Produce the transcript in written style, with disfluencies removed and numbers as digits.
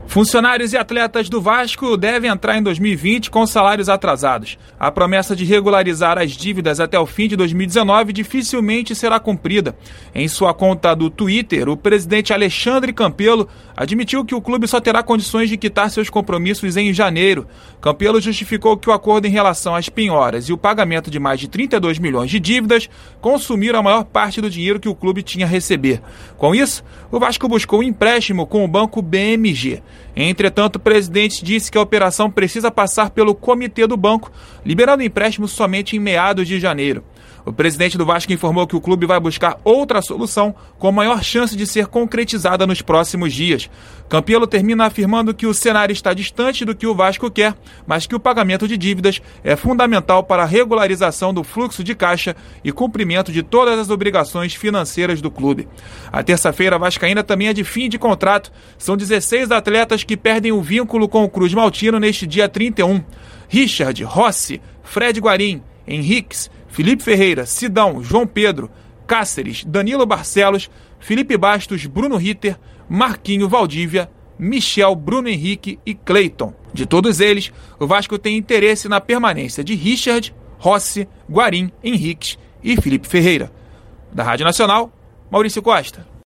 Funcionários e atletas do Vasco devem entrar em 2020 com salários atrasados. A promessa de regularizar as dívidas até o fim de 2019 dificilmente será cumprida. Em sua conta do Twitter, o presidente Alexandre Campelo admitiu que o clube só terá condições de quitar seus compromissos em janeiro. Campelo justificou que o acordo em relação às penhoras e o pagamento de mais de 32 milhões de dívidas consumiram a maior parte do dinheiro que o clube tinha a receber. Com isso, o Vasco buscou um empréstimo com o banco BMG. Entretanto, o presidente disse que a operação precisa passar pelo comitê do banco, liberando o empréstimo somente em meados de janeiro. O presidente do Vasco informou que o clube vai buscar outra solução com maior chance de ser concretizada nos próximos dias. Campelo termina afirmando que o cenário está distante do que o Vasco quer, mas que o pagamento de dívidas é fundamental para a regularização do fluxo de caixa e cumprimento de todas as obrigações financeiras do clube. A terça-feira vascaína também é de fim de contrato. São 16 atletas que perdem o vínculo com o Cruz Maltino neste dia 31. Richard, Rossi, Fred Guarim, Henriques, Felipe Ferreira, Sidão, João Pedro, Cáceres, Danilo Barcelos, Felipe Bastos, Bruno Ritter, Marquinho Valdívia, Michel, Bruno Henrique e Cleiton. De todos eles, o Vasco tem interesse na permanência de Richard, Rossi, Guarim, Henriques e Felipe Ferreira. Da Rádio Nacional, Maurício Costa.